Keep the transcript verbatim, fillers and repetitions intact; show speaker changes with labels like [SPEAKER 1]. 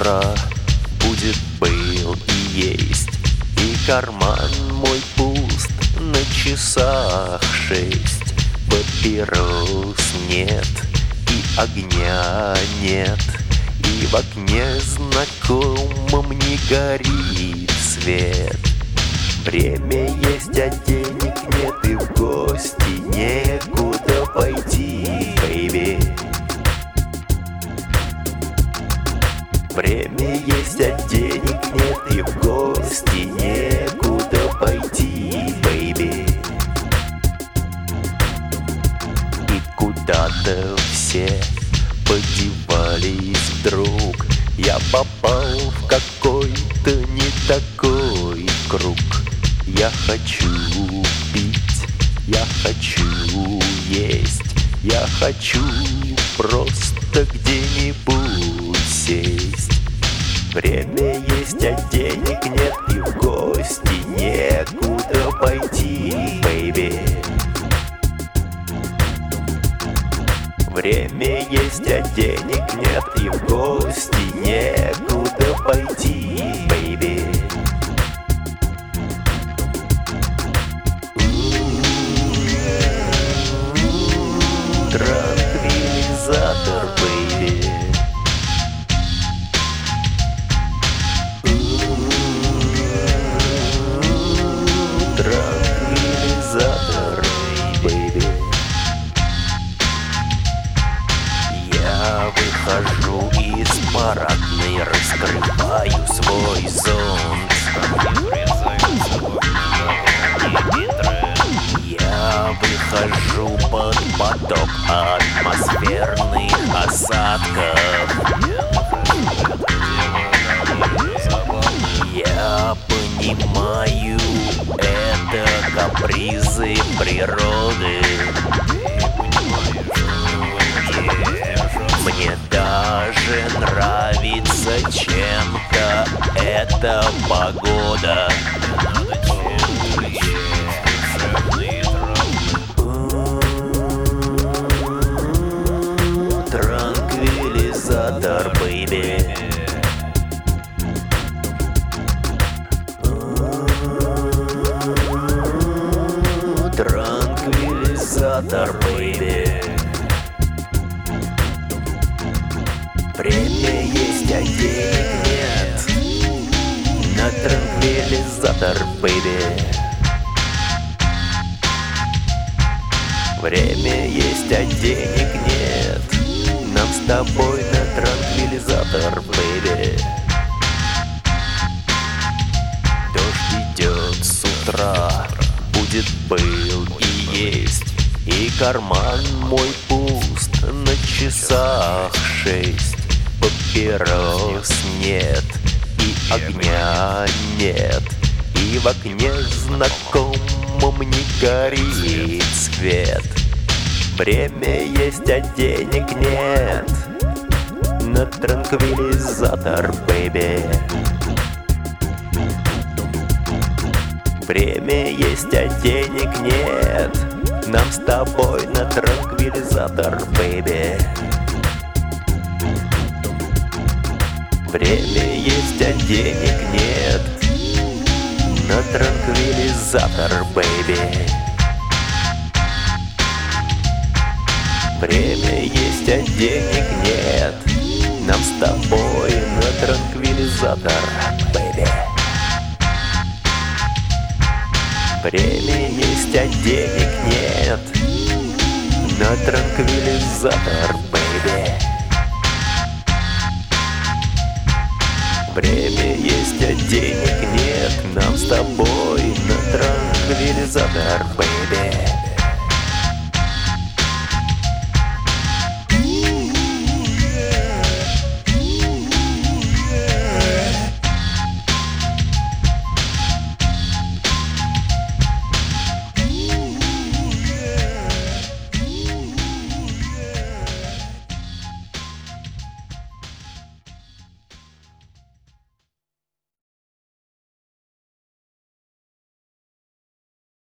[SPEAKER 1] утра будет, был и есть, и карман мой пуст, на часах шесть. Папирос нет, и огня нет, и в окне знакомом не горит свет. Время есть, а денег нет, и в гости некуда пойти, бэйби. Время есть, а денег нет, и в гости некуда пойти, бэйби. И куда-то все подевались вдруг. Я попал в какой-то не такой круг. Я хочу пить, я хочу есть, я хочу просто где-нибудь сесть. Время есть, а денег нет, и в гости некуда пойти, бэйби. Время есть, а денег нет, и в гости некуда пойти, бэйби. Транквилизатор, бэйби. Транквилизатор, бэйби. Я выхожу из парадной, раскрываю свой зонт. Я выхожу под поток атмосферных осадков. Я понимаю, это капризы природы. Мне даже нравится чем-то эта погода. Транквилизатор, бэйби. Транквилизатор, бэйби. Время есть, а денег нет. На транквилизатор, бэйби. Время есть, а денег нет. Нам с тобой на транквилизатор, бэйби. Дождь идет с утра, будет, был и есть, и карман мой пуст, на часах шесть. Папирос нет, и огня нет, и в окне знакомом не горит свет. Время есть, а денег нет. На транквилизатор, бэйби. Время есть, а денег нет. Нам с тобой на транквилизатор, бэйби. Время есть, а денег нет. На транквилизатор, бэйби. Время есть, а денег нет. Нам с тобой на транквилизатор, бэйби. Время есть, а денег нет. На транквилизатор, бэйби. Время есть, а денег нет. Нам с тобой на транквилизатор, бэйби.